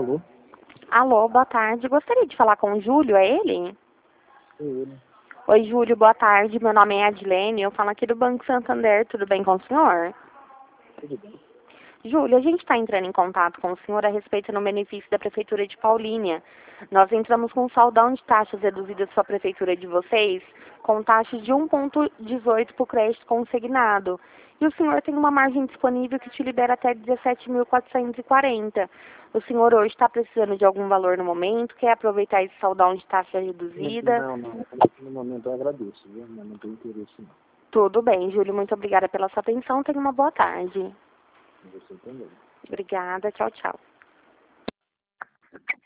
Alô? Alô, boa tarde. Gostaria de falar com o Júlio, é ele? É ele. Oi, Júlio, boa tarde. Meu nome é Adilene, eu falo aqui do Banco Santander. Tudo bem com o senhor? Tudo bem? Júlio, a gente está entrando em contato com o senhor a respeito do benefício da Prefeitura de Paulínia. Nós entramos com um saldão de taxas reduzidas para a Prefeitura de vocês, com taxas de 1,18 para o crédito consignado. E o senhor tem uma margem disponível que te libera até 17.440. O senhor hoje está precisando de algum valor no momento, quer aproveitar esse saldão de taxa reduzida? Não. No momento eu agradeço, viu? Mas não tenho interesse não. Tudo bem, Júlio. Muito obrigada pela sua atenção. Tenha uma boa tarde. Você também. Obrigada. Tchau, tchau.